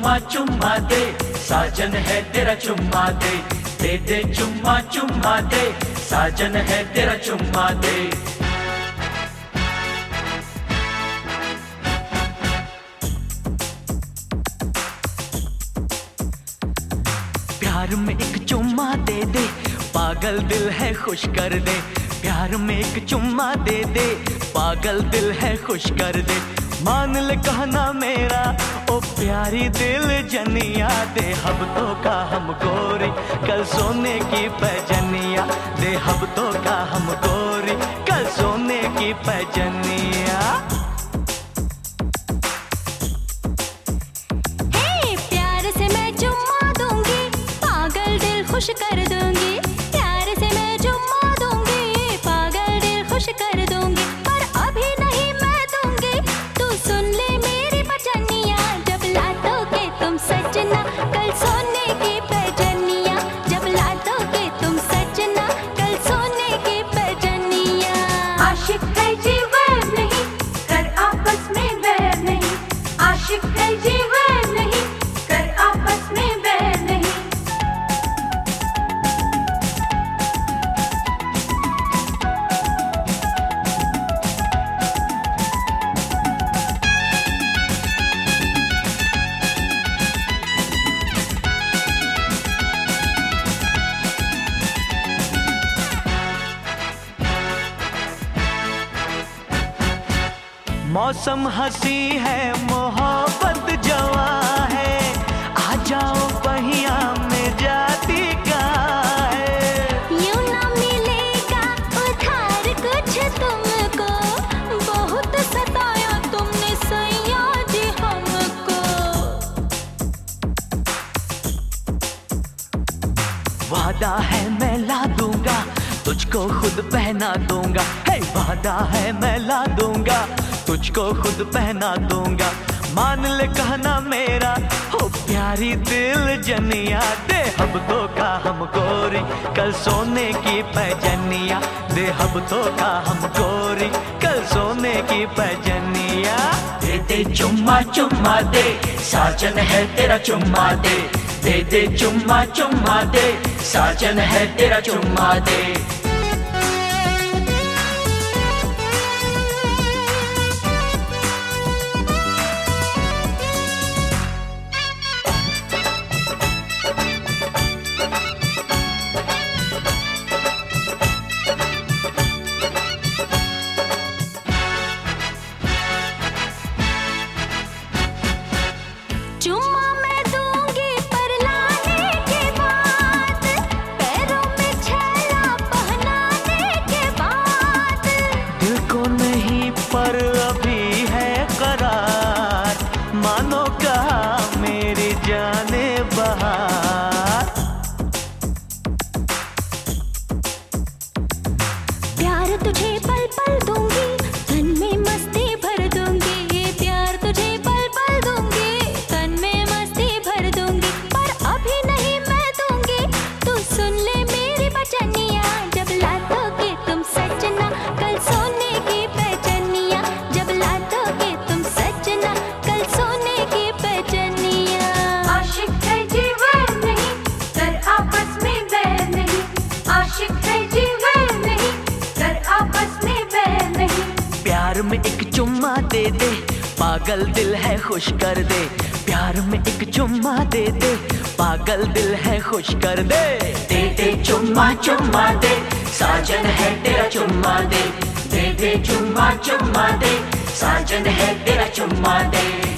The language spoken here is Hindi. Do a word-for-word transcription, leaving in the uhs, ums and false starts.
चुम्मा चुम्मा दे, साजन है तेरा चुम्मा दे, दे दे चुम्मा चुम्मा दे, साजन है तेरा चुम्मा दे। प्यार में एक चुम्मा दे दे, पागल दिल है खुश कर दे। प्यार में एक चुम्मा दे दे, पागल दिल है खुश कर दे। मान ले कहना मेरा ओ प्यारी दिल जनिया, दे हफ्तों का हम गोरी कल सोने की पैजनिया, दे हफ्तों का हम गोरी कल सोने की पैजनिया। हे प्यार से मैं चुम्मा दूंगी, पागल दिल खुश कर दूंगी। प्यार से मैं चुम्मा दूंगी, पागल दिल खुश कर दूंगी। पर अभी नहीं मैं दूंगी, तू सुन ले मेरी बचनिया। जब लादोगे तुम सजना कल सोने की पैजनिया, जब लादोगे तुम सजना कल सोने की पैजनिया। आशिक है जी वैर नहीं, कर आपस में वैर नहीं। आशिक है जी वैर नहीं, कर आपस में वैर नहीं। मौसम हंसी है, मोहब्बत जवा है, आ जाओ पहिया में जाती का है। यूं ना मिलेगा उधार कुछ तुमको, बहुत सताया तुमने सैया जी हमको। वादा है मैं ला दूंगा, तुझको खुद पहना दूंगा। हे वादा है मैं ला दूंगा, तुझको खुद पहना दूंगा। मान ले कहना मेरा हो प्यारी दिल जनिया, दे हफ्तों का हम गोरी कल सोने की पैजनिया, दे हफ्तों का हम गोरी कल सोने की पैजनिया। दे दे चुम्मा चुम्मा दे, साजन है तेरा चुम्मा दे, दे दे चुम्मा चुम्मा दे, साजन है तेरा चुम्मा दे। चुम्मा मैं दूंगी पर लाने के बाद, पैरों में छैला पहनाने के बाद। दिल को नहीं पर अभी है करार, मानो कहा मेरी जाने बहार। प्यार तुझे पल पल दूंगी, तन में मस्ती भर दूंगी। प्यार तुझे पल पल दूंगी, तन में मस्ती भर दूंगी। पर अभी नहीं मैं दूंगी, तू सुन ले मेरी बचनिया। जब लादोगे तुम सजना कल सोने की पैजनिया, जब लादोगे तुम सजना कल सोने की पैजनिया। आशिक है जी वैर नहीं, कर आपस में वैर नहीं। आशिक है जी वैर नहीं, कर आपस में वैर नहीं। प्यार में एक चुम्मा दे दे, पागल दिल है खुश कर दे। प्यार में एक चुम्मा दे दे, पागल दिल है खुश कर दे। दे दे चुम्मा चुम्मा दे, साजन है तेरा चुम्मा दे, दे दे चुम्मा चुम्मा दे, साजन है तेरा चुम्मा दे।